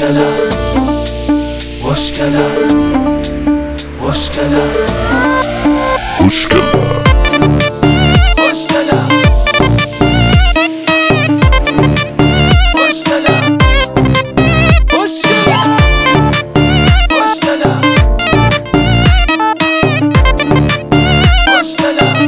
خوشگلم خوشگلم خوشگلم خوشگلم خوشگلم خوشگلم خوشگلم خوشگلم خوشگلم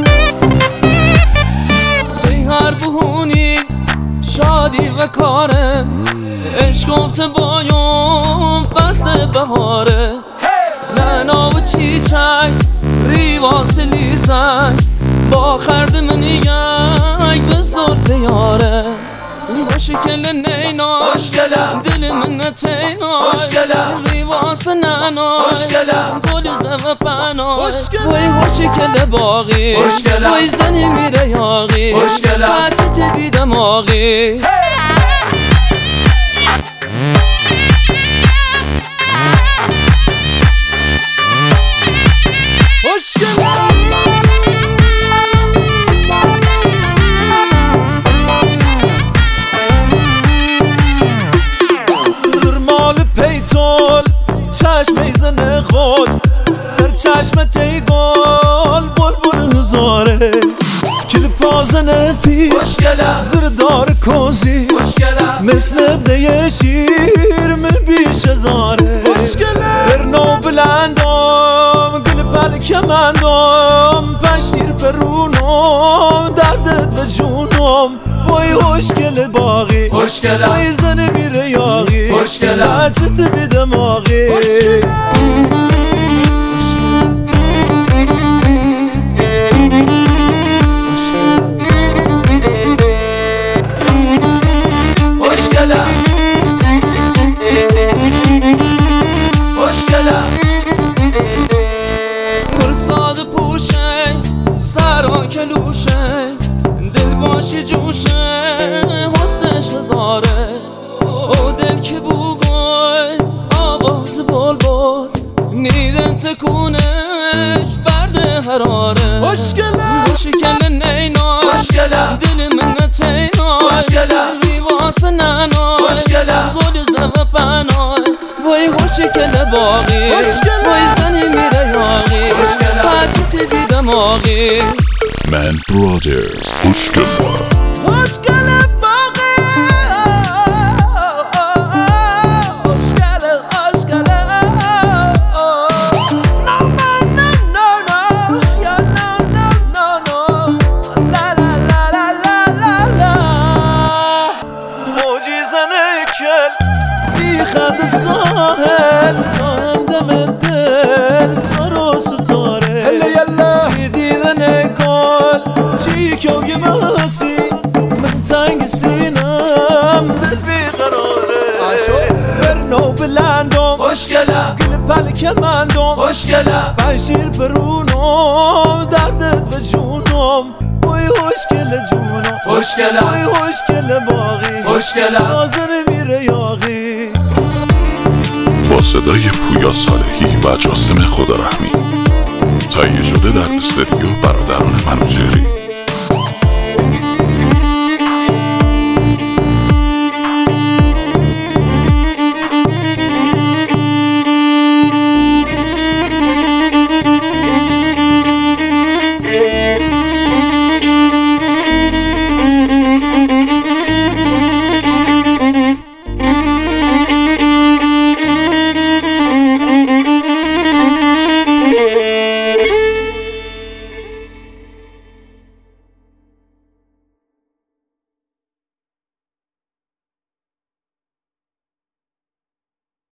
ای هر بهونی شادی و کاره، عشق گفته بایم فصل بهاره. نعنا و چیچک ریواز لیزک با خرد منیک به زلف یاره. خوشگل نینای خوشگلم دل من تینای، خوشگلم ریواز نعنای خوشگلم گل زم پنای. خوشگلم وای خوشگل باقی خوشگلم وای زنی میره یاقی خوشگلم بچه تبی دماغی. زرمال پیتول چشم ایزن خول سر چشم تیگال بلبل هزاره کل پازن پی خوشگلم زردار کوزی خوشگلم مثل بده شیر من بیش هزاره برنو بلندم گل پلک مندم پشتیر پرونم دردت به جونم. وای خوشگل باقی خوشگلم وای زن میره یاقی خوشگلم بچت بی دماغی. خوشگلم خوشگلم مرساد پوشه سرا کلوشه دل باشی جوشه حسنش هزاره. او دل که بوگل آواز بلبل میدن تکونش برد حراره. خوشگل نینای خوشگلم دل من تینای خوشگلم ریواز نعنای خوشگلم گل زم پنای. وای خوشگل باقی وای زنی میره یاقی بچه تبی دماغی. من برادرز خوشگلم خوشگل باقی خوشگل خوشگل خد ساحل تا همدم دل تا رو ستاره سیدیدن گل چی که ماسی من تنگ سینم دل بیقراره برنو بلندم خوشگلم گل پلک مندم خوشگلم بشیر برونم دردت به جونم. وای خوشگل جونم خوشگلم وای خوشگل باقی خوشگلم نازن میره یاقی. با صدای پویا صالحی و جاسم خدارحمی تهیه شده در استودیو برادران منوچهری.